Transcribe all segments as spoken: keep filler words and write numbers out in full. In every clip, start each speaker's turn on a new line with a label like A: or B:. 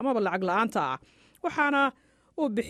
A: amaba lacag la'aanta ah waxaana uu bixi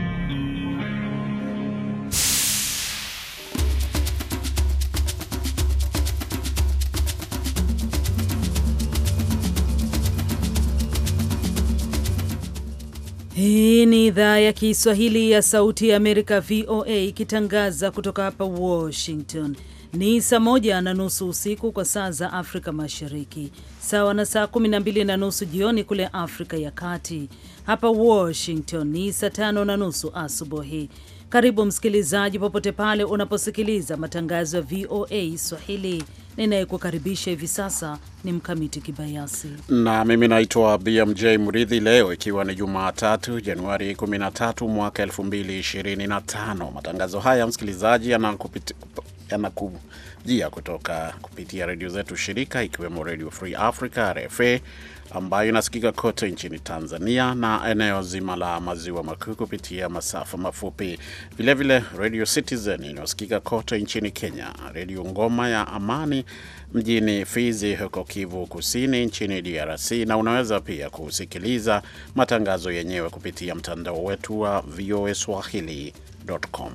B: Hii ni idhaa ya Kiswahili ya Sauti ya Amerika V O A ikitangaza kutoka hapa Washington. Ni saa moja na nusu usiku kwa saa za Afrika Mashariki, sawa na saa kumi na mbili na nusu jioni kule Afrika ya Kati. Hapa Washington ni saa tano na nusu asubuhi. Karibu msikilizaji popote pale unaposikiliza matangazo ya V O A Swahili. Ninayekukaribisha hivi sasa ni Mkamiti Kibayasi. Na
C: mimi naitwa B M J Murithi. Leo ikiwa ni Jumatatu, Januari kumi na tatu mwaka elfu mbili ishirini na tano. Matangazo haya msikilizaji yanakujia kutoka kupitia redio zetu shirika, ikiwemo Radio Free Africa R F A ambayo inasikika kote nchini Tanzania na eneo zima la maziwa makuu kupitia masafa mafupi. Vile vile Radio Citizen inasikika kote nchini Kenya, Radio Ngoma ya Amani mjini Fizi huko Kivu Kusini nchini D R C, na unaweza pia kusikiliza matangazo yenyewe kupitia mtandao wetu wa v o a swahili dot com.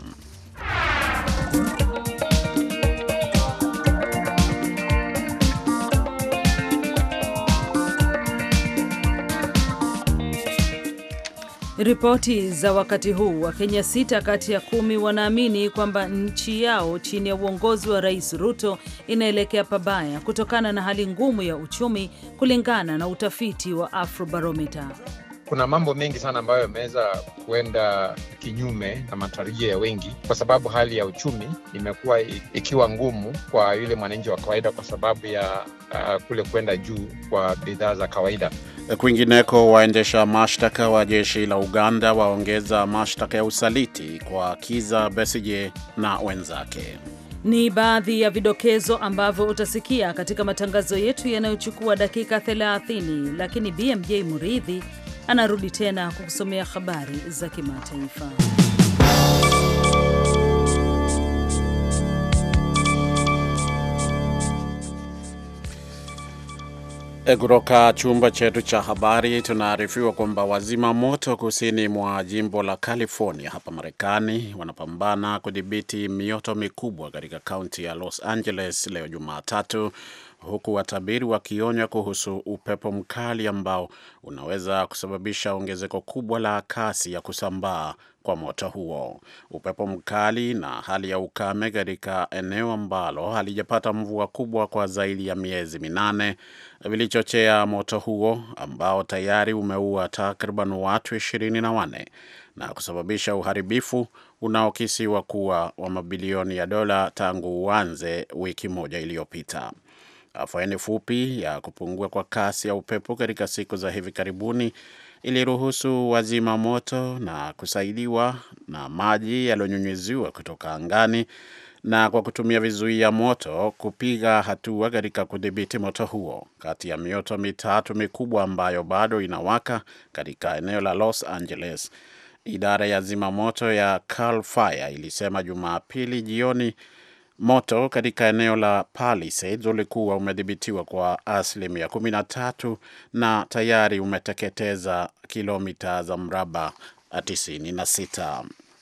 B: Ripoti za wakati huu, wa Kenya sita kati ya kumi wanaamini kwamba nchi yao chini ya uongozi wa Rais Ruto inaelekea pabaya kutokana na hali ngumu ya uchumi, kulingana na utafiti wa Afrobarometer.
D: Kuna mambo mengi sana ambayo yameweza kuenda kinyume na matarajio ya wengi, kwa sababu hali ya uchumi imekuwa ikiwa ngumu kwa yule mwananchi wa kawaida kwa sababu ya uh, kule kwenda juu kwa bidhaa za kawaida.
C: Kwingineko, waendesha mashtaka wa jeshi la Uganda waongeza mashtaka ya usaliti kwa Kizza Besigye na wenzake.
B: Ni baadhi ya vidokezo ambavyo utasikia katika matangazo yetu yanayochukua dakika thelathini, lakini B M J Murithi anarudi tena kukusomea habari za kimataifa.
C: Kutoka chumba chetu cha habari tunaarifiwa kwamba wazima moto kusini mwa jimbo la California hapa Marekani wanapambana kudhibiti mioto mikubwa katika kaunti ya Los Angeles leo Jumatatu, huku watabiri wakionya kuhusu upepo mkali ambao unaweza kusababisha ongezeko kubwa la kasi ya kusambaa kwa moto huo. Upepo mkali na hali ya ukame katika eneo ambalo halijapata mvua kubwa kwa zaidi ya miezi minane vilichochea moto huo ambao tayari umeua takriban watu ishirini na wanne na kusababisha uharibifu unaokisiwa kuwa wa mabilioni ya dola tangu uanze wiki moja iliyopita. Afueni fupi ya kupungua kwa kasi ya upepo katika siku za hivi karibuni iliruhusu wazima moto na kusaidiwa na maji yaliyonyunyiziwa kutoka angani na kwa kutumia vizuia moto kupiga hatua katika kudhibiti moto huo. Kati ya mioto mitatu mikubwa ambayo bado inawaka katika eneo la Los Angeles, idara ya zimamoto ya Cal Fire ilisema Jumapili jioni moto katika eneo la Palisades ulikuwa umedhibitiwa kwa asilimia kumi na tatu na tayari umeteketeza kilomita za mraba tisini na sita.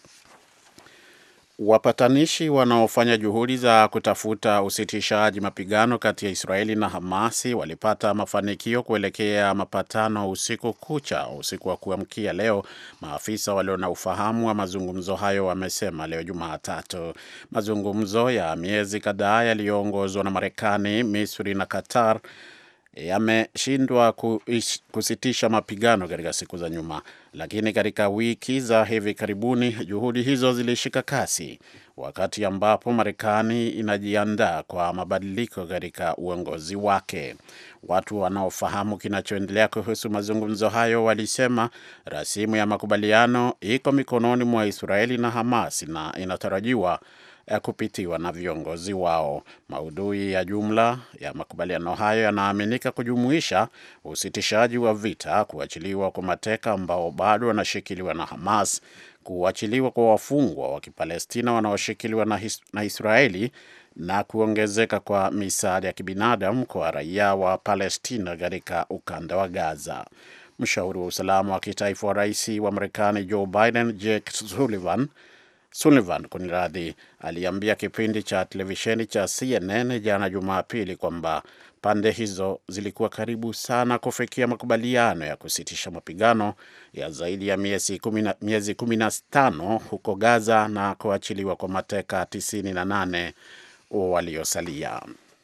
C: Wapatanishi wanaofanya juhudi za kutafuta usitishaji mapigano kati ya Israeli na Hamasi walipata mafanikio kuelekea mapatano usiku kucha, usiku wa kuamkia leo, maafisa walio na ufahamu wa mazungumzo hayo wamesema leo Jumatatu. Mazungumzo ya miezi kadhaa yaliyoongozwa na Marekani, Misri na Qatar yameshindwa kusitisha mapigano katika siku za nyuma, lakini katika wiki za hivi karibuni juhudi hizo zilishika kasi, wakati ambapo Marekani inajiandaa kwa mabadiliko katika uongozi wake. Watu wanaofahamu kinachoendelea kuhusu mazungumzo hayo walisema rasimu ya makubaliano iko mikononi mwa Israeli na Hamas na inatarajiwa ya kupitiwa na viongozi wao. Maudhui ya jumla ya makubaliano hayo yanaaminika kujumuisha usitishaji wa vita, kuachiliwa kwa mateka ambao bado wanashikiliwa na Hamas, kuachiliwa kwa wafungwa wa Kipalestina wanaoshikiliwa na, na Israeli na kuongezeka kwa misaada ya kibinadamu kwa raia wa Palestina katika ukanda wa Gaza. Mshauri wa usalama wa kitaifa wa rais wa Marekani Joe Biden, Jake Sullivan Sullivan kuniradhi, aliambia kipindi cha televisheni cha C N N jana Jumapili kwamba pande hizo zilikuwa karibu sana kufikia makubaliano ya kusitisha mapigano ya zaidi ya miezi kumi na tano huko Gaza na kuachiliwa kwa mateka tisini na nane waliosalia.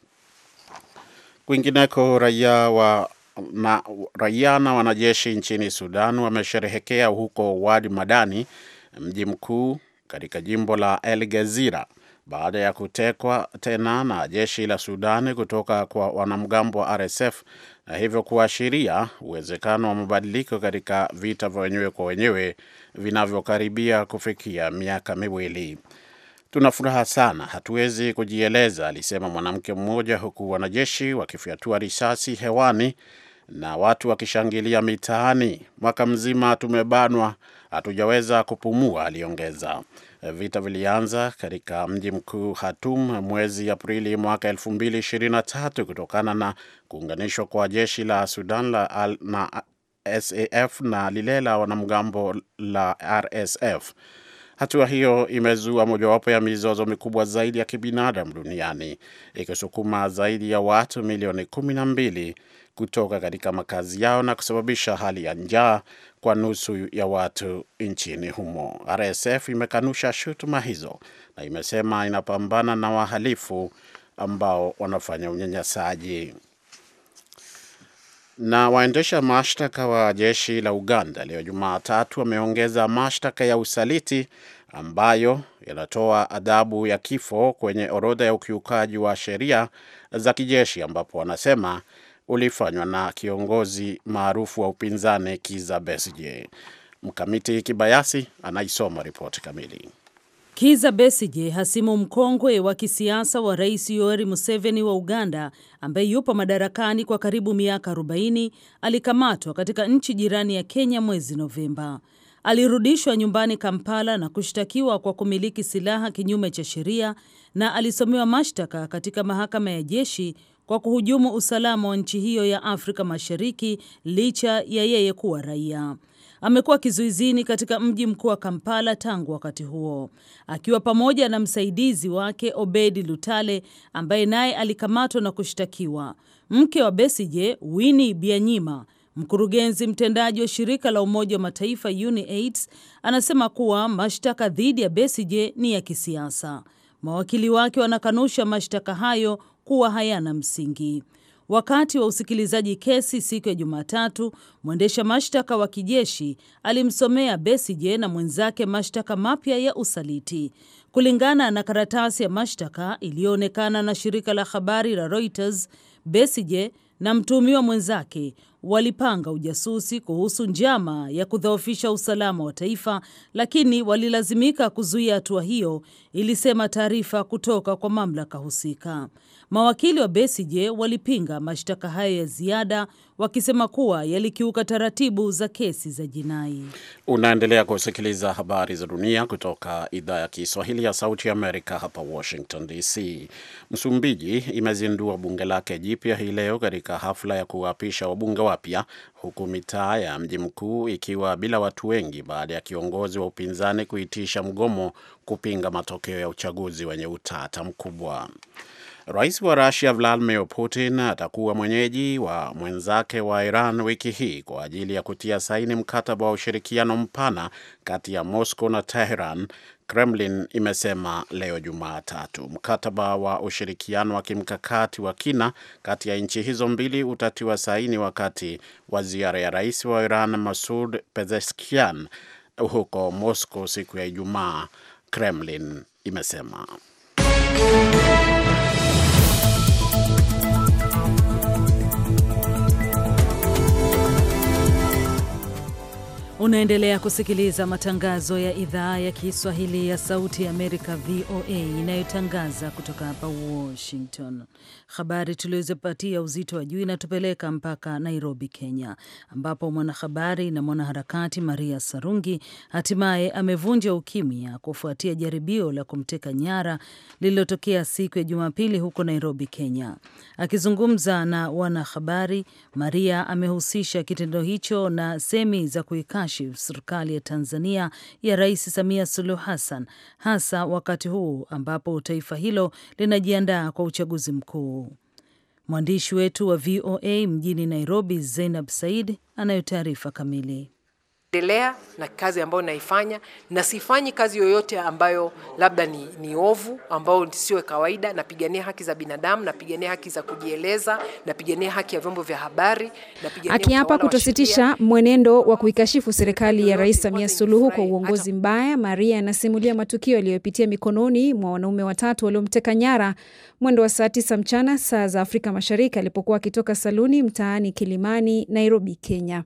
C: Kwingineko, raia wa na raia na wanajeshi nchini Sudan wamesherehekea huko Wadi Madani, mji mkuu katika jimbo la El Gezira, baada ya kutekwa tena na jeshi la Sudan kutoka kwa wanamgambo wa R S F, na hivyo kuashiria uwezekano wa mabadiliko katika vita vya wenyewe kwa wenyewe vinavyokaribia kufikia miaka miwili. Tuna furaha sana, hatuwezi kujieleza, alisema mwanamke mmoja, huku wanajeshi wakifyatua risasi hewani na watu wakishangilia mitaani. Mwaka mzima tumebanwa, hatujaweza kupumua, aliongeza. Vita vilianza katika mji mkuu Khartoum mwezi Aprili mwaka elfu mbili ishirini na tatu kutokana na kuunganishwa kwa jeshi la Sudan la na S A F na lile la wanamgambo la R S F. Hatua hiyo imezua mojawapo ya mizozo mikubwa zaidi ya kibinadamu duniani, ikisukuma zaidi ya watu milioni kumi na mbili kutoka katika makazi yao na kusababisha hali ya njaa kwa nusu ya watu nchini humo. R S F imekanusha shutuma hizo na imesema inapambana na wahalifu ambao wanafanya unyanyasaji. Na waendesha mashtaka wa jeshi la Uganda leo Jumatatu wameongeza mashtaka ya usaliti ambayo yanatoa adhabu ya kifo kwenye orodha ya ukiukaji wa sheria za kijeshi, ambapo wanasema ulifanywa na kiongozi maarufu wa upinzani Kizza Besigye. Mkamiti Kibayasi anaisoma ripoti kamili.
B: Kizza Besigye, hasimu mkongwe wa kisiasa wa Rais Yoweri Museveni wa Uganda, ambaye yupo madarakani kwa karibu miaka arobaini, alikamatwa katika nchi jirani ya Kenya mwezi Novemba. Alirudishwa nyumbani Kampala na kushtakiwa kwa kumiliki silaha kinyume cha sheria, na alisomewa mashtaka katika mahakama ya jeshi kwa kuhujumu usalama wa nchi hiyo ya Afrika Mashariki licha ya yeye kuwa raia. Amekuwa kizuizini katika mji mkuu wa Kampala tangu wakati huo, akiwa pamoja na msaidizi wake Obedi Lutale ambaye naye alikamatwa na kushtakiwa. Mke wa Besigye, Winnie Byanyima, mkurugenzi mtendaji wa shirika la Umoja wa Mataifa UNAIDS, anasema kuwa mashtaka dhidi ya Besigye ni ya kisiasa. Mawakili wake wanakanusha mashtaka hayo kuwa hayana msingi. Wakati wa usikilizaji kesi siku ya Jumatatu, mwendesha mashtaka wa kijeshi alimsomea Besigye na mwenzake mashtaka mapya ya usaliti. Kulingana na karatasi ya mashtaka iliyoonekana na shirika la habari la Reuters, Besigye na mtuhumiwa mwenzake walipanga ujasusi kuhusu njama ya kudhoofisha usalama wa taifa, lakini walilazimika kuzuia hatua hiyo, ilisema taarifa kutoka kwa mamlaka husika. Mawakili wa Besigye walipinga mashtaka hayo ya ziada, wakisema kuwa yalikiuka taratibu za kesi za jinai.
C: Unaendelea kusikiliza habari za dunia kutoka idhaa ya Kiswahili ya Sauti ya Amerika hapa Washington D C. Msumbiji imezindua bunge lake jipya hii leo katika hafla ya kuapisha wabunge wapya, huku mitaa ya mji mkuu ikiwa bila watu wengi baada ya kiongozi wa upinzani kuitisha mgomo kupinga matokeo ya uchaguzi wenye utata mkubwa. Rais wa Russia Vladimir Putin atakuwa mwenyeji wa mwenzake wa Iran wiki hii kwa ajili ya kutia saini mkataba wa ushirikiano mpana kati ya Moscow na Tehran, Kremlin imesema leo Jumatatu. Mkataba wa ushirikiano wa kimkakati wa kina kati ya nchi hizo mbili utatiwa saini wakati wa ziara ya rais wa Iran Masoud Pezeshkian huko Moscow siku ya Ijumaa, Kremlin imesema.
B: Unaendelea kusikiliza matangazo ya idhaa ya Kiswahili ya Sauti ya Amerika V O A inayotangaza kutoka hapa Washington. Habari tulizopatia uzito wa juu inatupeleka mpaka Nairobi, Kenya, ambapo mwanahabari na mwanaharakati Maria Sarungi hatimaye amevunja ukimya kufuatia jaribio la kumteka nyara lililotokea siku ya Jumapili huko Nairobi, Kenya. Akizungumza na wanahabari, Maria amehusisha kitendo hicho na semi za kuikashifu serikali ya Tanzania ya Rais Samia Suluhu Hassan, hasa wakati huu ambapo taifa hilo linajiandaa kwa uchaguzi mkuu. Mwandishi wetu wa V O A mjini Nairobi, Zainab Said, anayo taarifa kamili.
E: Endelea na kazi ambayo naifanya, na sifanyi kazi yoyote ambayo labda ni, ni ovu, ambayo sio kawaida. Napigania haki za binadamu, napigania haki za kujieleza, napigania haki ya vyombo vya habari, napigania
F: akiapa kutositisha mwenendo wa kuikashifu serikali ya Rais Samia Suluhu kwa uongozi mbaya. Maria anasimulia matukio aliyopitia mikononi mwa wanaume watatu waliomteka nyara mwendo wa saa tisa mchana saa za Afrika Mashariki alipokuwa akitoka saluni mtaani Kilimani, Nairobi, Kenya.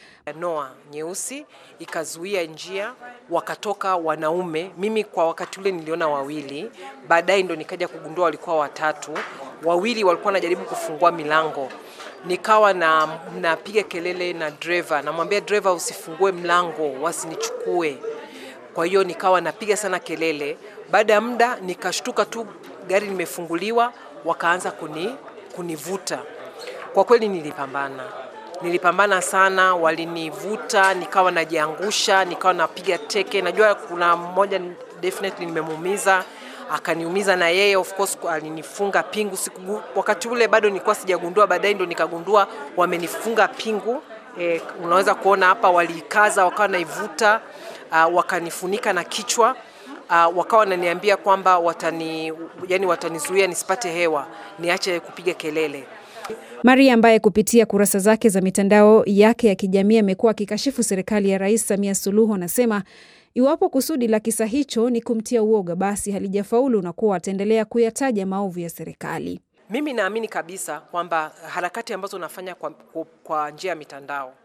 E: Noa nyeusi ikazuia njia, wakatoka wanaume. Mimi kwa wakati ule niliona wawili, baadaye ndo nikaja kugundua walikuwa watatu. Wawili walikuwa wanajaribu kufungua milango. Nikawa na napiga kelele na driver, namwambia driver usifungue mlango, wasinichukue. Kwa hiyo nikawa napiga sana kelele. Baada ya muda nikashtuka tu gari limefunguliwa, wakaanza kuni kunivuta. Kwa kweli nilipambana. Nilipambana sana, walinivuta, nikawa najiangusha, nikawa napiga teke. Najua kuna mmoja definitely nimemuumiza, akaniumiza na yeye, of course alinifunga pingu. Siku wakati ule bado nilikuwa sijagundua, baadaye ndo nikagundua wamenifunga pingu. E, unaweza kuona hapa walikaza, wakawa naivuta, uh, wakanifunika na kichwa. Uh, wakawa wananiambia kwamba watani yani watanizuia nisipate hewa, niache kupiga kelele.
F: Maria ambaye kupitia kurasa zake za mitandao yake ya kijamii amekuwa akikashifu serikali ya Rais Samia Suluhu, anasema iwapo kusudi la kisa hicho ni kumtia uoga, basi halijafaulu na kuwa ataendelea kuyataja maovu ya serikali.
E: Mimi naamini kabisa kwamba harakati ambazo nafanya kwa, kwa, kwa njia ya mitandao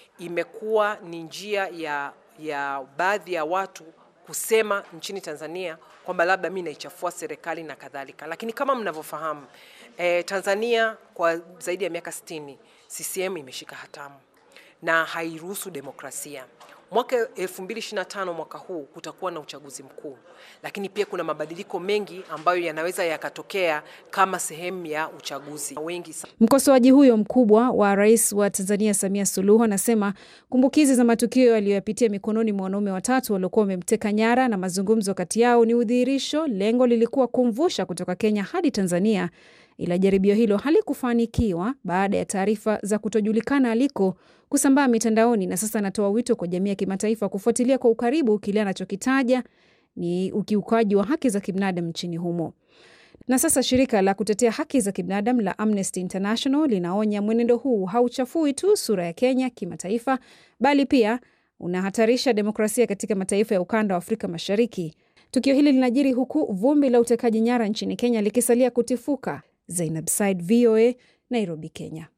E: imekuwa ni njia ya, ya baadhi ya watu kusema nchini Tanzania kwamba labda mimi naichafua serikali na kadhalika. Lakini kama mnavyofahamu, eh, Tanzania kwa zaidi ya miaka sitini C C M imeshika hatamu na hairuhusu demokrasia. Mwaka elfu mbili ishirini na tano mwaka huu kutakuwa na uchaguzi mkuu, lakini pia kuna mabadiliko mengi ambayo yanaweza yakatokea kama sehemu ya uchaguzi. Wengi
F: mkosoaji huyo mkubwa wa Rais wa Tanzania Samia Suluhu anasema kumbukizi za matukio aliyoyapitia mikononi mwa wanaume watatu waliokuwa wamemteka nyara na mazungumzo kati yao ni udhihirisho. Lengo lilikuwa kumvusha kutoka Kenya hadi Tanzania, ila jaribio hilo halikufanikiwa baada ya taarifa za kutojulikana aliko kusambaa mitandaoni, na sasa anatoa wito kwa jamii ya kimataifa kufuatilia kwa ukaribu kile anachokitaja ni ukiukaji wa haki za kibinadamu nchini humo. Na sasa shirika la kutetea haki za kibinadamu la Amnesty International linaonya mwenendo huu hauchafui tu sura ya Kenya kimataifa, bali pia unahatarisha demokrasia katika mataifa ya ukanda wa Afrika Mashariki. Tukio hili linajiri huku vumbi la utekaji nyara nchini Kenya likisalia kutifuka. Zainab Said, V O A, Nairobi, Kenya.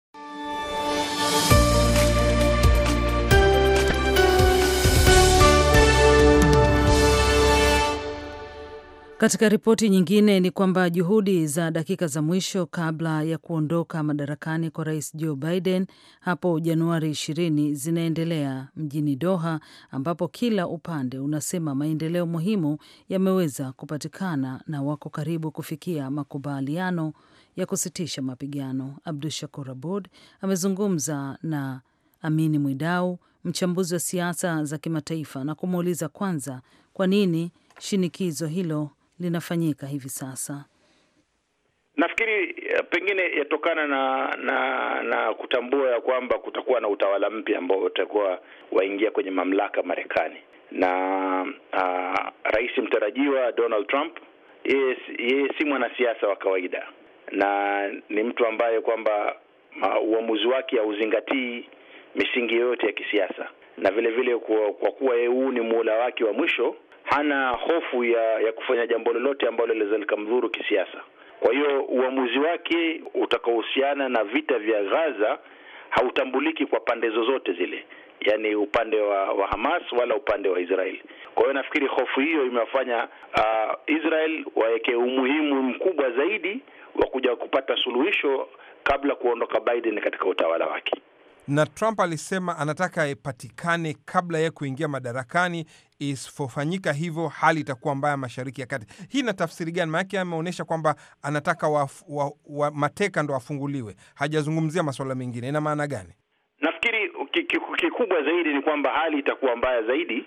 B: Katika ripoti nyingine ni kwamba juhudi za dakika za mwisho kabla ya kuondoka madarakani kwa Rais Joe Biden hapo Januari ishirini zinaendelea mjini Doha, ambapo kila upande unasema maendeleo muhimu yameweza kupatikana na wako karibu kufikia makubaliano ya kusitisha mapigano. Abdushakur Abud amezungumza na Amini Mwidau, mchambuzi wa siasa za kimataifa, na kumuuliza kwanza kwa nini shinikizo hilo linafanyika hivi sasa.
G: Nafikiri pengine yatokana na na na kutambua ya kwamba kutakuwa na utawala mpya ambao utakuwa waingia kwenye mamlaka Marekani, na uh, rais mtarajiwa Donald Trump yeye yes, si mwanasiasa wa kawaida, na ni mtu ambaye kwamba uh, uamuzi wake hauzingatii misingi yote ya kisiasa, na vile vile kwa, kwa kuwa yeye huu ni muhula wake wa mwisho, hana hofu ya ya kufanya jambo lolote ambalo linaweza likamdhuru kisiasa. Kwa hiyo uamuzi wake utakaohusiana na vita vya Gaza hautambuliki kwa pande zozote zile. yani upande wa, wa Hamas wala upande wa Israel. Kwa hiyo nafikiri hofu hiyo imewafanya uh, Israel waweke umuhimu mkubwa zaidi wa kuja kupata suluhisho kabla kuondoka Biden katika utawala wake.
H: Na Trump alisema anataka ipatikane kabla ya kuingia madarakani. Isifofanyika hivyo hali itakuwa mbaya Mashariki ya Kati. Hii ina tafsiri gani? Maana ameonyesha kwamba anataka wa, wa, wa mateka ndo afunguliwe. Hajazungumzia masuala mengine. Ina maana gani?
G: Nafikiri kikubwa zaidi ni kwamba hali itakuwa mbaya zaidi,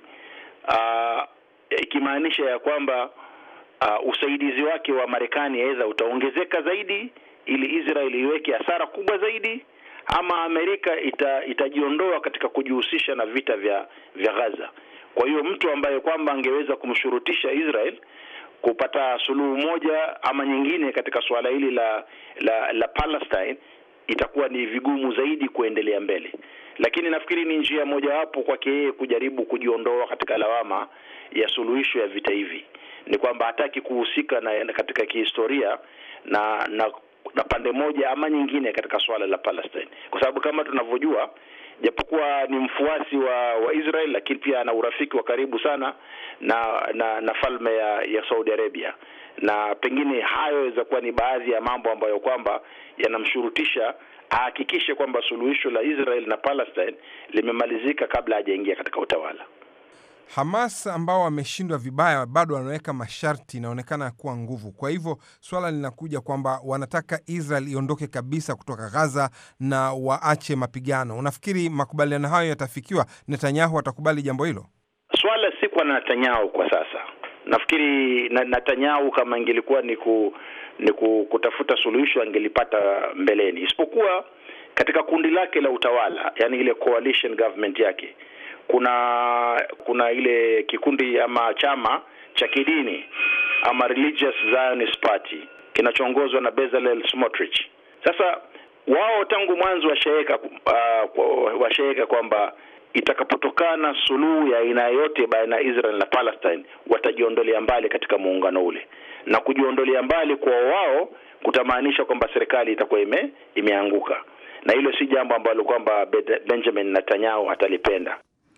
G: uh, ikimaanisha ya kwamba uh, usaidizi wake wa Marekani aidha utaongezeka zaidi ili Israel iweke hasara kubwa zaidi, ama Amerika ita, itajiondoa katika kujihusisha na vita vya vya Gaza. Kwa hiyo mtu ambaye kwamba angeweza kumshurutisha Israel kupata suluhu moja ama nyingine katika suala hili la la, la Palestine, itakuwa ni vigumu zaidi kuendelea mbele. Lakini nafikiri ni njia moja hapo kwake yeye kujaribu kujiondoa katika lawama ya suluhisho ya vita hivi. Ni kwamba hataki kuhusika na katika kihistoria na na na pande moja ama nyingine katika swala la Palestine. Kwa sababu kama tunavyojua, japokuwa ni mfuasi wa, wa Israel, lakini pia ana urafiki wa karibu sana na na, na falme ya, ya Saudi Arabia. Na pengine hayo yaweza kuwa ni baadhi ya mambo ambayo kwamba yanamshurutisha ahakikishe kwamba suluhisho la Israel na Palestine limemalizika kabla hajaingia katika utawala.
H: Hamas ambao wameshindwa vibaya bado wanaweka masharti, inaonekana kuwa nguvu. Kwa hivyo swala linakuja kwamba wanataka Israel iondoke kabisa kutoka Gaza na waache mapigano. Unafikiri makubaliano hayo yatafikiwa? Netanyahu atakubali jambo hilo?
G: Swala si kwa Netanyahu kwa sasa. Nafikiri na Netanyahu kama ingelikuwa ni ku, ni ku, kutafuta suluhisho angelipata mbeleni. Isipokuwa katika kundi lake la utawala, yani ile coalition government yake, kuna kuna ile kikundi ama chama cha kidini ama Religious Zionist Party kinachoongozwa na Bezalel Smotrich. Sasa wao tangu mwanzo washaweka uh, washaweka kwamba itakapotokana suluhu ya aina yote baina ya Israel na Palestine watajiondolea mbali katika muungano ule, na kujiondolea mbali kwa wao kutamaanisha kwamba serikali itakuwa ime, imeanguka, na hilo si jambo ambalo kwamba Benjamin Netanyahu atalipenda.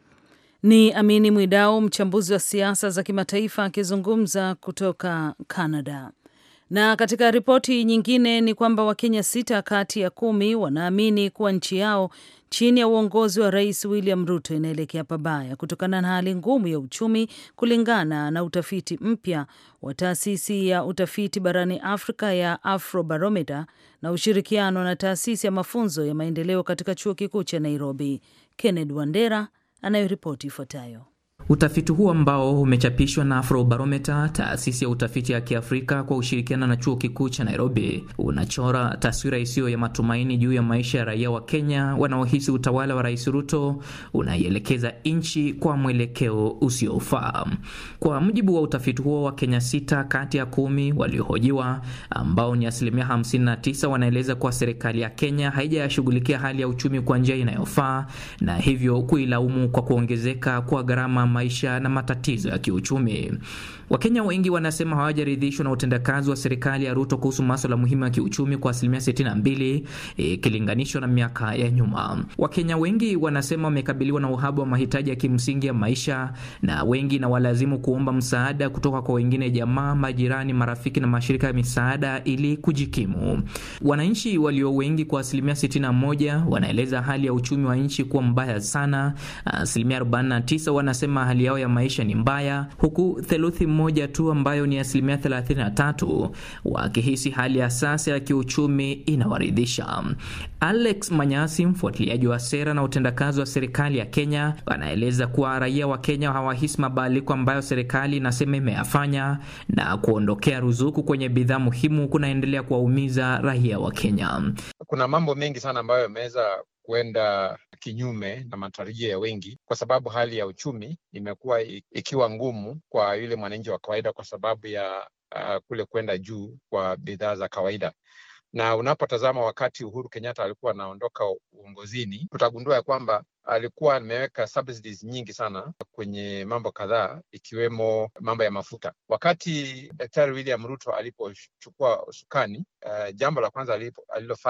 B: Ni Amini Mwidau, mchambuzi wa siasa za kimataifa akizungumza kutoka Canada. Na katika ripoti nyingine ni kwamba Wakenya sita kati ya kumi wanaamini kuwa nchi yao chini ya uongozi wa Rais William Ruto inaelekea pabaya kutokana na hali ngumu ya uchumi, kulingana na utafiti mpya wa taasisi ya utafiti barani Afrika ya Afrobarometer na ushirikiano na taasisi ya mafunzo ya maendeleo katika chuo kikuu cha Nairobi. Kenneth Wandera anayoripoti ifuatayo.
I: Utafiti huu ambao umechapishwa na Afrobarometer, taasisi ya utafiti ya Kiafrika kwa ushirikiano na chuo kikuu cha Nairobi, unachora taswira isiyo ya matumaini juu ya maisha ya raia wa Kenya wanaohisi utawala wa Rais Ruto unaielekeza nchi kwa mwelekeo usiofaa. Kwa mujibu wa utafiti huo, wa Kenya sita kati ya kumi waliohojiwa, ambao ni asilimia hamsini na tisa, wanaeleza kuwa serikali ya Kenya haijashughulikia hali ya uchumi kwa njia inayofaa, na hivyo kuilaumu kwa kuongezeka kwa gharama maisha na matatizo ya kiuchumi. Wakenya wengi wanasema hawajaridhishwa na utendakazi wa serikali ya Ruto kuhusu masuala muhimu ya kiuchumi kwa asilimia sitini na mbili ikilinganishwa na miaka ya nyuma. Wakenya wengi wanasema wamekabiliwa na uhaba wa mahitaji ya kimsingi ya maisha, na wengi na walazimu kuomba msaada kutoka kwa wengine, jamaa, majirani, marafiki na mashirika ya misaada ili kujikimu. Wananchi walio wengi kwa asilimia sitini na moja wanaeleza hali ya uchumi wa nchi kuwa mbaya sana. Asilimia arobaini na tisa wanasema hali yao ya maisha ni mbaya, huku theluthi moja tu ambayo ni asilimia thelathini na tatu wakihisi hali ya sasa ya kiuchumi inawaridhisha. Alex Manyasi, mfuatiliaji wa sera na utendakazi wa serikali ya Kenya, anaeleza kuwa raia wa Kenya hawahisi mabadiliko ambayo serikali inasema imeyafanya, na kuondokea ruzuku kwenye bidhaa muhimu kunaendelea kuwaumiza raia wa Kenya.
D: Kuna mambo mengi sana ambayo yameweza kwenda kinyume na matarajio ya wengi, kwa sababu hali ya uchumi imekuwa ikiwa ngumu kwa yule mwananchi wa kawaida kwa sababu ya uh, kule kwenda juu kwa bidhaa za kawaida. Na unapotazama wakati Uhuru Kenyatta alikuwa anaondoka uongozini, tutagundua ya kwamba alikuwa ameweka subsidies nyingi sana kwenye mambo kadhaa, ikiwemo mambo ya mafuta. Wakati Daktari William Ruto alipochukua usukani, uh, jambo la kwanza alilofanya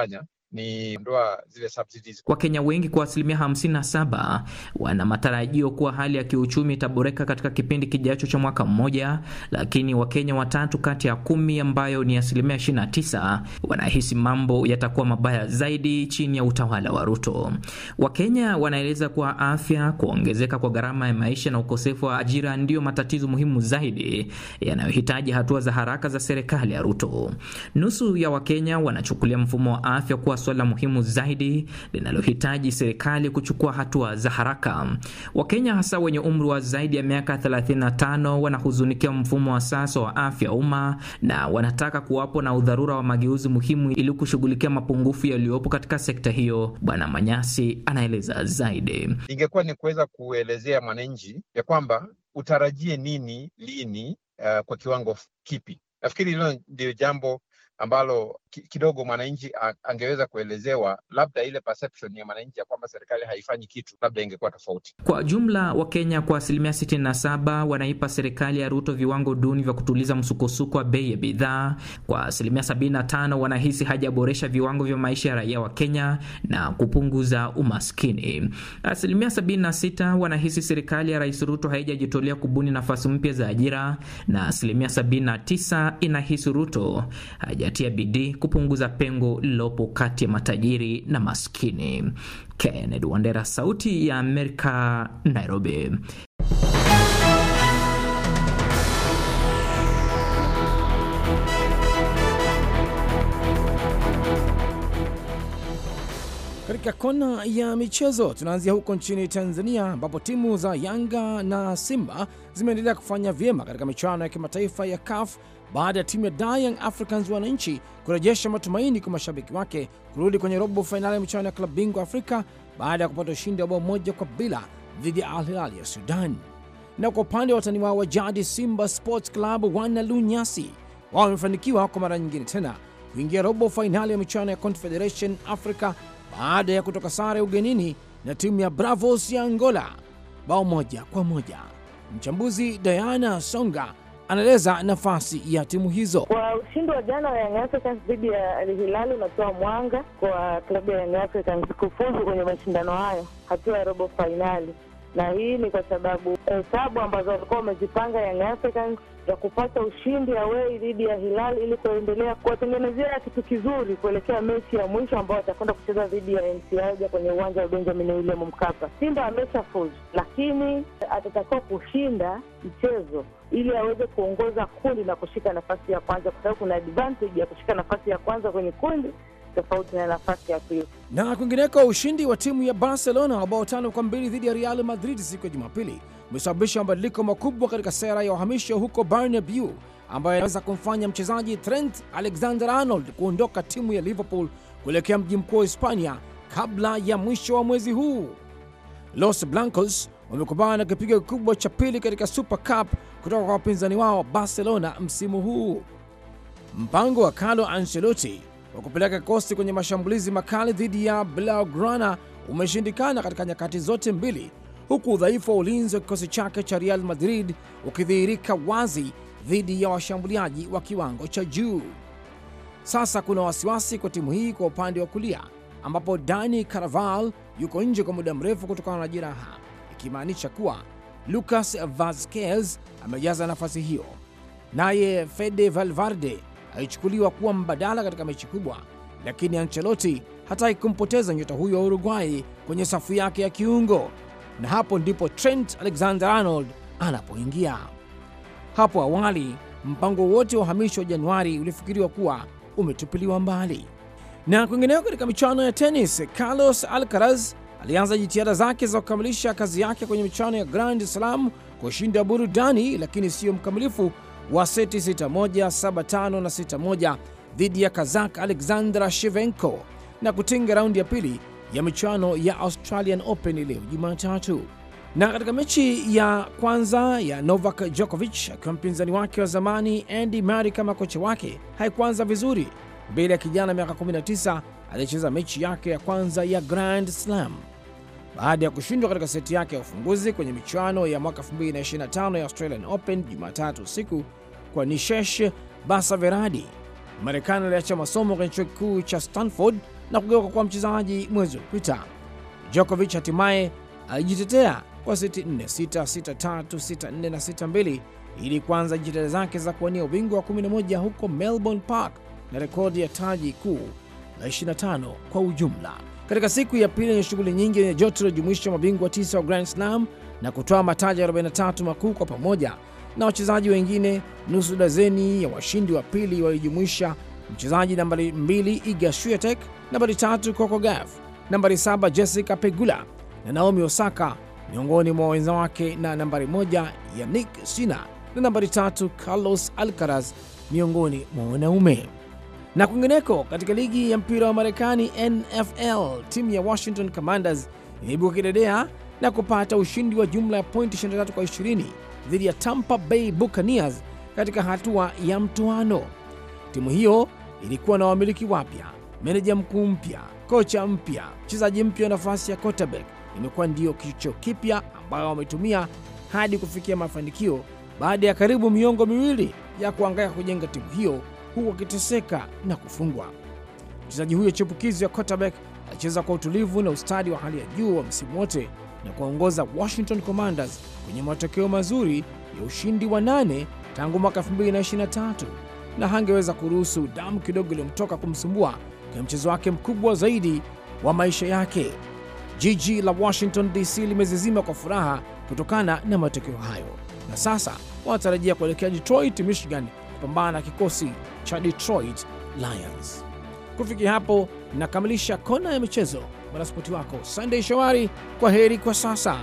D: ni ndoa zile subsidies.
I: Wakenya wengi kwa asilimia hamsini na saba wana matarajio kuwa hali ya kiuchumi itaboreka katika kipindi kijacho cha mwaka mmoja, lakini Wakenya watatu kati ya kumi ambayo ni asilimia ishirini na tisa wanahisi mambo yatakuwa mabaya zaidi chini ya utawala wa Ruto. Wakenya wanaeleza kuwa afya, kuongezeka kwa gharama ya maisha na ukosefu wa ajira ndio matatizo muhimu zaidi yanayohitaji hatua za haraka za serikali ya Ruto. Nusu ya Wakenya wanachukulia mfumo wa afya kuwa swala muhimu zaidi linalohitaji serikali kuchukua hatua za haraka. Wakenya hasa wenye umri wa zaidi ya miaka thelathini na tano wanahuzunikia mfumo wa sasa wa afya umma na wanataka kuwapo na udharura wa mageuzi muhimu ili kushughulikia mapungufu yaliyopo katika sekta hiyo. Bwana Manyasi anaeleza zaidi.
D: Ingekuwa ni kuweza kuelezea mwananchi ya kwamba utarajie nini lini, uh, kwa kiwango kipi. Nafikiri hilo ndio jambo ambalo kidogo mwananchi angeweza kuelezewa, labda ile perception ya mwananchi ya kwamba serikali haifanyi kitu labda ingekuwa tofauti.
I: Kwa jumla Wakenya kwa asilimia sitini na saba wanaipa serikali ya Ruto viwango duni vya kutuliza msukosuko wa bei ya bidhaa. Kwa asilimia sabini na tano wanahisi hajaboresha viwango vya maisha ya raia wa Kenya na kupunguza umaskini. Asilimia sabini na sita wanahisi serikali ya Rais Ruto haijajitolea kubuni nafasi mpya za ajira, na asilimia sabini na tisa inahisi Ruto hajatia bidii kupunguza pengo lilopo kati ya matajiri na maskini. Kennedy Wandera, Sauti ya Amerika, Nairobi.
J: Katika kona ya michezo tunaanzia huko nchini Tanzania, ambapo timu za Yanga na Simba zimeendelea kufanya vyema katika michuano ya kimataifa ya C A F baada ya timu ya Young Africans wananchi kurejesha matumaini kwa mashabiki wake kurudi kwenye robo finali ya michuano ya klabu bingwa Afrika baada ya kupata ushindi wa bao moja kwa bila dhidi ya Al Hilal ya Sudan. Na kwa upande wa watani wao wa jadi Simba Sports Club wana lunyasi, wao wamefanikiwa kwa mara nyingine tena kuingia robo finali ya michuano ya Confederation Africa baada ya kutoka sare ugenini na timu ya Bravos ya Angola bao moja kwa moja. Mchambuzi Diana Songa anaeleza nafasi ya timu hizo.
K: Kwa ushindi wa jana wa Young Africans dhidi ya Al Hilal unatoa mwanga kwa klabu ya Young Africans kufuzu kwenye mashindano hayo hatua ya robo finali, na hii ni kwa sababu hesabu ambazo walikuwa wamezipanga Young Africans ya kupata ushindi away dhidi ya Hilal ili kuendelea kuwatengenezea kitu kizuri kuelekea mechi ya mwisho ambao watakwenda kucheza dhidi ya M C Alger kwenye uwanja wa Benjamin William Mkapa. Simba ameshafuzu, lakini atatakiwa kushinda mchezo ili aweze kuongoza kundi na kushika nafasi ya kwanza, kwa sababu kuna advantage ya kushika nafasi ya kwanza kwenye kundi tofauti na nafasi ya pili.
J: Na kwingineko, ushindi wa timu ya Barcelona wa bao tano kwa mbili dhidi ya Real Madrid siku ya Jumapili umesababisha mabadiliko makubwa katika sera ya uhamisho huko Bernabeu, ambayo inaweza kumfanya mchezaji Trent Alexander-Arnold kuondoka timu ya Liverpool kuelekea mji mkuu wa Hispania kabla ya mwisho wa mwezi huu. Los Blancos wamekumbana na kipigo kikubwa cha pili katika Super Cup kutoka kwa wapinzani wao Barcelona msimu huu. Mpango wa Carlo Ancelotti wa kupeleka kikosi kwenye mashambulizi makali dhidi ya Blaugrana umeshindikana katika nyakati zote mbili, huku udhaifu wa ulinzi wa kikosi chake cha Real Madrid ukidhihirika wazi dhidi ya washambuliaji wa kiwango cha juu. Sasa kuna wasiwasi kwa timu hii kwa upande wa kulia, ambapo Dani Carvajal yuko nje kwa muda mrefu kutokana na jeraha, ikimaanisha kuwa Lucas Vazquez amejaza nafasi hiyo. Naye Fede Valverde alichukuliwa kuwa mbadala katika mechi kubwa, lakini Ancelotti hataki kumpoteza nyota huyo wa Uruguay kwenye safu yake ya kiungo, na hapo ndipo Trent Alexander-Arnold anapoingia. Hapo awali mpango wote wa uhamisho wa Januari ulifikiriwa kuwa umetupiliwa mbali. Na kwingineko katika michuano ya tennis, Carlos Alcaraz alianza jitihada zake za kukamilisha kazi yake kwenye michuano ya Grand Slam kwa ushindi wa burudani, lakini sio mkamilifu wa seti sita moja, saba tano na sita moja dhidi ya Kazakh Alexandra Shevchenko na kutinga raundi ya pili ya michuano ya Australian Open leo Jumatatu. Na katika mechi ya kwanza ya Novak Djokovic akiwa mpinzani wake wa zamani Andy Murray kama kocha wake haikuanza vizuri mbele ya kijana miaka kumi na tisa alicheza mechi yake ya kwanza ya Grand Slam. Baada ya kushindwa katika seti yake ya ufunguzi kwenye michuano ya mwaka elfu mbili ishirini na tano ya Australian Open Jumatatu usiku kwa Nishesh Basaveradi, Marekani aliacha masomo kwenye chuo kikuu cha Stanford na kugeuka kwa mchezaji mwezi uliopita. Djokovic hatimaye alijitetea kwa seti nne sita, sita tatu, sita nne na sita mbili ili kuanza jitihada zake za kuwania ubingwa wa kumi na moja huko Melbourne Park na rekodi ya taji kuu la ishirini na tano kwa ujumla. Katika siku ya pili yenye shughuli nyingi yenye joto iliyojumuisha mabingwa tisa wa Grand Slam na kutoa mataji arobaini na tatu makuu kwa pamoja na wachezaji wengine, nusu dazeni ya washindi wa pili walijumuisha mchezaji nambari mbili Iga Swiatek, nambari tatu Coco Gauff, nambari saba Jessica Pegula na Naomi Osaka miongoni mwa wenza wake, na nambari moja Yannick Sinner na nambari tatu Carlos Alcaraz miongoni mwa wanaume. Na kwingineko katika ligi ya mpira wa Marekani N F L, timu ya Washington Commanders iliibuka kidedea na kupata ushindi wa jumla ya pointi ishirini na tatu kwa ishirini dhidi ya Tampa Bay Buccaneers katika hatua ya mtoano. Timu hiyo ilikuwa na wamiliki wapya, meneja mkuu mpya, kocha mpya, mchezaji mpya nafasi ya quarterback. Imekuwa ndio kicho kipya ambayo wametumia hadi kufikia mafanikio baada ya karibu miongo miwili ya kuangaika kujenga timu hiyo huku akiteseka na kufungwa. Mchezaji huyo chipukizi ya quarterback alicheza kwa utulivu na ustadi wa hali ya juu wa msimu wote na kuongoza Washington Commanders kwenye matokeo mazuri ya ushindi wa nane tangu mwaka elfu mbili ishirini na tatu, na hangeweza kuruhusu damu kidogo iliyomtoka kumsumbua kwa mchezo wake mkubwa zaidi wa maisha yake. Jiji la Washington D C limezizima kwa furaha kutokana na matokeo hayo, na sasa wanatarajia kuelekea Detroit, Michigan kupambana na kikosi cha Detroit Lions. Kufikia hapo nakamilisha kona ya michezo. Mwanaspoti wako Sunday Shawari, kwa heri kwa sasa.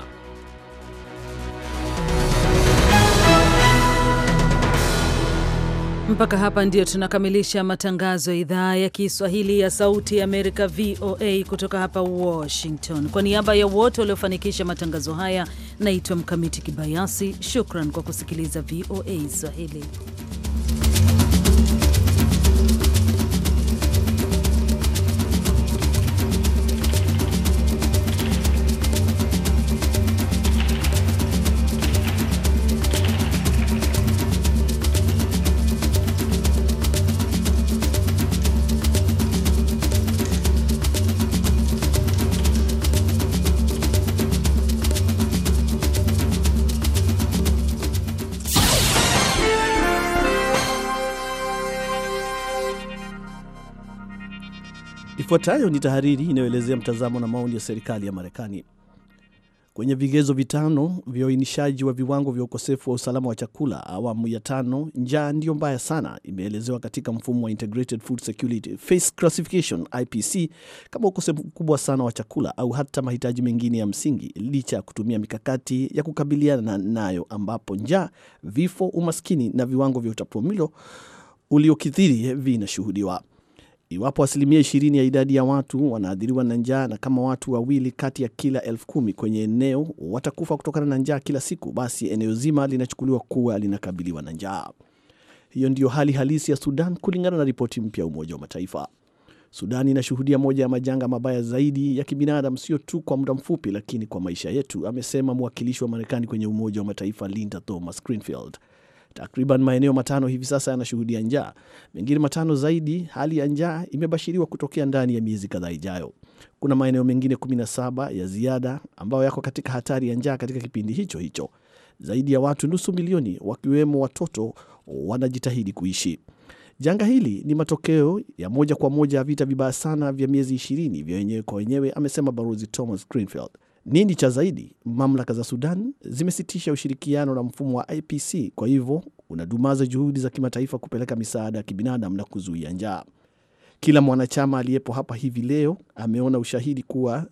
B: Mpaka hapa ndio tunakamilisha matangazo ya idhaa ya Kiswahili ya Sauti ya Amerika V O A kutoka hapa Washington. Kwa niaba ya wote waliofanikisha matangazo haya, naitwa Mkamiti Kibayasi. Shukran kwa kusikiliza V O A Swahili.
L: Ifuatayo ni tahariri inayoelezea mtazamo na maoni ya serikali ya Marekani. Kwenye vigezo vitano vya uainishaji wa viwango vya ukosefu wa usalama wa chakula awamu ya tano, njaa ndio mbaya sana imeelezewa katika mfumo wa Integrated Food Security Phase Classification I P C kama ukosefu mkubwa sana wa chakula au hata mahitaji mengine ya msingi, licha ya kutumia mikakati ya kukabiliana nayo, ambapo njaa, vifo, umaskini na viwango vya utapiamlo uliokithiri vinashuhudiwa. Iwapo asilimia ishirini ya idadi ya watu wanaathiriwa na njaa, na kama watu wawili kati ya kila elfu kumi kwenye eneo watakufa kutokana na njaa kila siku, basi eneo zima linachukuliwa kuwa linakabiliwa na njaa. Hiyo ndiyo hali halisi ya Sudan kulingana na ripoti mpya ya Umoja wa Mataifa. Sudan inashuhudia moja ya majanga mabaya zaidi ya kibinadamu, sio tu kwa muda mfupi lakini kwa maisha yetu, amesema mwakilishi wa Marekani kwenye Umoja wa Mataifa Linda Thomas Greenfield. Takriban maeneo matano hivi sasa yanashuhudia njaa. Mengine matano zaidi, hali ya njaa imebashiriwa kutokea ndani ya miezi kadhaa ijayo. Kuna maeneo mengine kumi na saba ya ziada ambayo yako katika hatari ya njaa katika kipindi hicho hicho. Zaidi ya watu nusu milioni, wakiwemo watoto, wanajitahidi kuishi. Janga hili ni matokeo ya moja kwa moja ya vita vibaya sana vya miezi ishirini vya wenyewe kwa wenyewe, amesema Balozi Thomas Greenfield. Nini cha zaidi, mamlaka za Sudan zimesitisha ushirikiano na mfumo wa I P C, kwa hivyo unadumaza juhudi za kimataifa kupeleka misaada ya kibinadamu na kuzuia njaa. Kila mwanachama aliyepo hapa hivi leo ameona ushahidi kuwa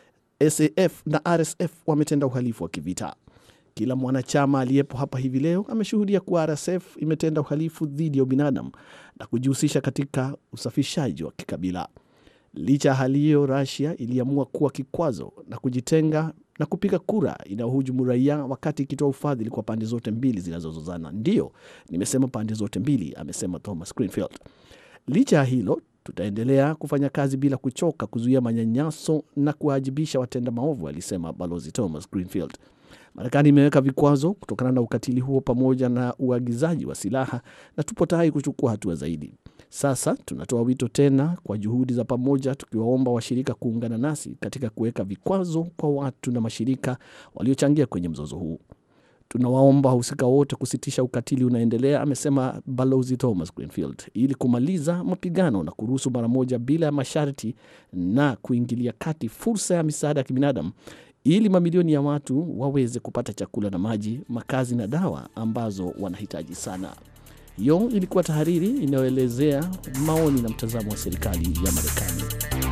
L: S A F na R S F wametenda uhalifu wa kivita. Kila mwanachama aliyepo hapa hivi leo ameshuhudia kuwa R S F imetenda uhalifu dhidi ya binadamu na kujihusisha katika usafishaji wa kikabila. Licha ya hali hiyo, Russia iliamua kuwa kikwazo na kujitenga na kupiga kura inayohujumu raia wakati ikitoa ufadhili kwa pande zote mbili zinazozozana. Ndio, nimesema pande zote mbili, amesema Thomas Greenfield. Licha ya hilo, tutaendelea kufanya kazi bila kuchoka kuzuia manyanyaso na kuwajibisha watenda maovu, alisema Balozi Thomas Greenfield. Marekani imeweka vikwazo kutokana na ukatili huo pamoja na uagizaji wa silaha na tupo tayari kuchukua hatua zaidi. Sasa tunatoa wito tena kwa juhudi za pamoja, tukiwaomba washirika kuungana nasi katika kuweka vikwazo kwa watu na mashirika waliochangia kwenye mzozo huu. Tunawaomba wahusika wote kusitisha ukatili unaendelea, amesema Balozi Thomas Greenfield, ili kumaliza mapigano na kuruhusu mara moja bila ya masharti na kuingilia kati fursa ya misaada ya kibinadamu ili mamilioni ya watu waweze kupata chakula na maji, makazi na dawa ambazo wanahitaji sana. Hiyo ilikuwa tahariri inayoelezea maoni na mtazamo wa serikali ya Marekani.